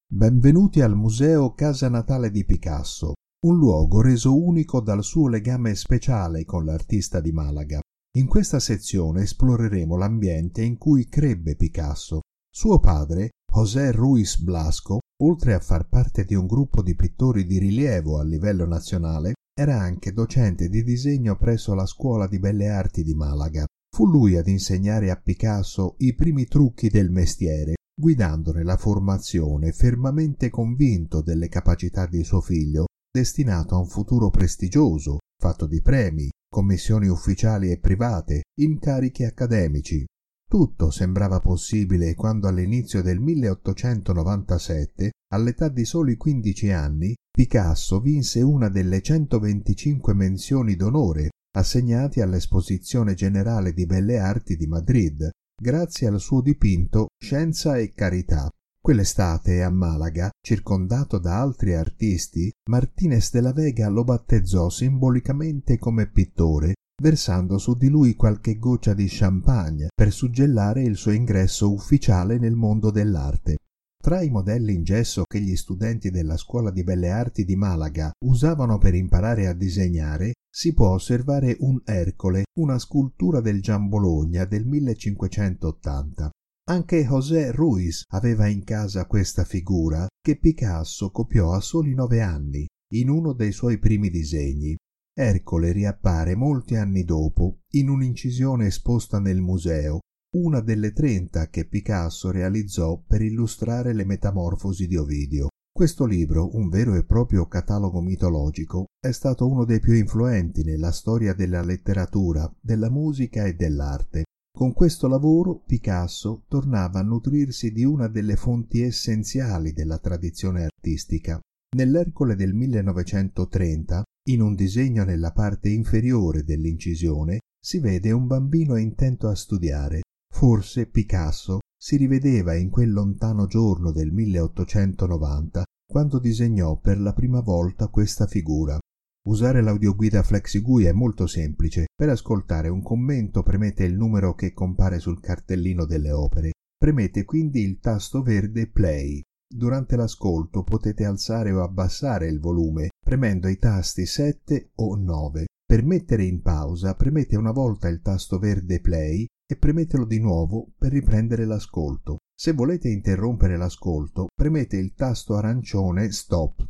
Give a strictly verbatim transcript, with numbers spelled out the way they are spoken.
Benvenuti al Museo Casa Natale di Picasso, un luogo reso unico dal suo legame speciale con l'artista di Malaga. In questa sezione esploreremo l'ambiente in cui crebbe Picasso. Suo padre, José Ruiz Blasco, oltre a far parte di un gruppo di pittori di rilievo a livello nazionale, era anche docente di disegno presso la Scuola di Belle Arti di Malaga. Fu lui ad insegnare a Picasso i primi trucchi del mestiere, guidandone la formazione, fermamente convinto delle capacità di suo figlio, destinato a un futuro prestigioso, fatto di premi, commissioni ufficiali e private, incarichi accademici. Tutto sembrava possibile quando all'inizio del milleottocentonovantasette, all'età di soli quindici anni, Picasso vinse una delle centoventicinque menzioni d'onore assegnati all'Esposizione Generale di Belle Arti di Madrid, grazie al suo dipinto Scienza e Carità. Quell'estate a Malaga, circondato da altri artisti, Martínez de la Vega lo battezzò simbolicamente come pittore, versando su di lui qualche goccia di champagne per suggellare il suo ingresso ufficiale nel mondo dell'arte. Tra i modelli in gesso che gli studenti della Scuola di Belle Arti di Malaga usavano per imparare a disegnare, si può osservare un Ercole, una scultura del Giambologna del millecinquecentottanta. Anche José Ruiz aveva in casa questa figura che Picasso copiò a soli nove anni, in uno dei suoi primi disegni. Ercole riappare molti anni dopo in un'incisione esposta nel museo, una delle trenta che Picasso realizzò per illustrare le Metamorfosi di Ovidio. Questo libro, un vero e proprio catalogo mitologico, è stato uno dei più influenti nella storia della letteratura, della musica e dell'arte. Con questo lavoro Picasso tornava a nutrirsi di una delle fonti essenziali della tradizione artistica. Nell'Ercole del millenovecentotrenta, in un disegno nella parte inferiore dell'incisione, si vede un bambino intento a studiare. Forse Picasso si rivedeva in quel lontano giorno del milleottocentonovanta, quando disegnò per la prima volta questa figura. Usare l'audioguida FlexiGui è molto semplice. Per ascoltare un commento premete il numero che compare sul cartellino delle opere. Premete quindi il tasto verde Play. Durante l'ascolto potete alzare o abbassare il volume premendo i tasti sette o nove. Per mettere in pausa premete una volta il tasto verde Play e premetelo di nuovo per riprendere l'ascolto. Se volete interrompere l'ascolto, premete il tasto arancione Stop.